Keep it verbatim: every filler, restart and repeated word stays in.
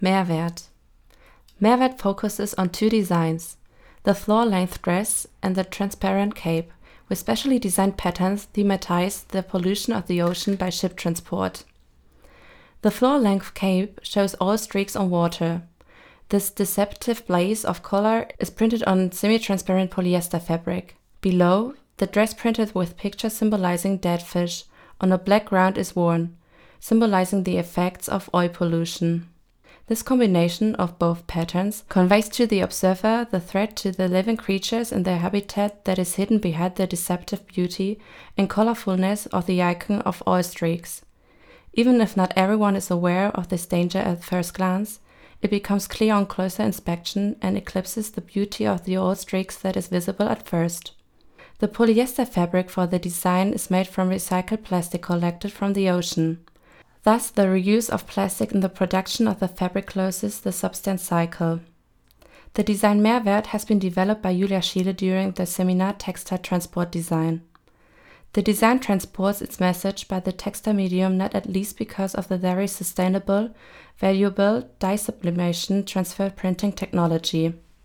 Mehrwert. Mehrwert focuses on two designs, the floor-length dress and the transparent cape, with specially designed patterns thematize the pollution of the ocean by ship transport. The floor-length cape shows all streaks on water. This deceptive blaze of color is printed on semi-transparent polyester fabric. Below, the dress printed with pictures symbolizing dead fish on a black ground is worn, symbolizing the effects of oil pollution. This combination of both patterns conveys to the observer the threat to the living creatures in their habitat that is hidden behind the deceptive beauty and colorfulness of the icon of oil streaks. Even if not everyone is aware of this danger at first glance, it becomes clear on closer inspection and eclipses the beauty of the oil streaks that is visible at first. The polyester fabric for the design is made from recycled plastic collected from the ocean. Thus, the reuse of plastic in the production of the fabric closes the substance cycle. The design Mehrwert has been developed by Julia Schiele during the seminar Textile Transport Design. The design transports its message by the textile medium not at least because of the very sustainable, valuable dye sublimation transfer printing technology.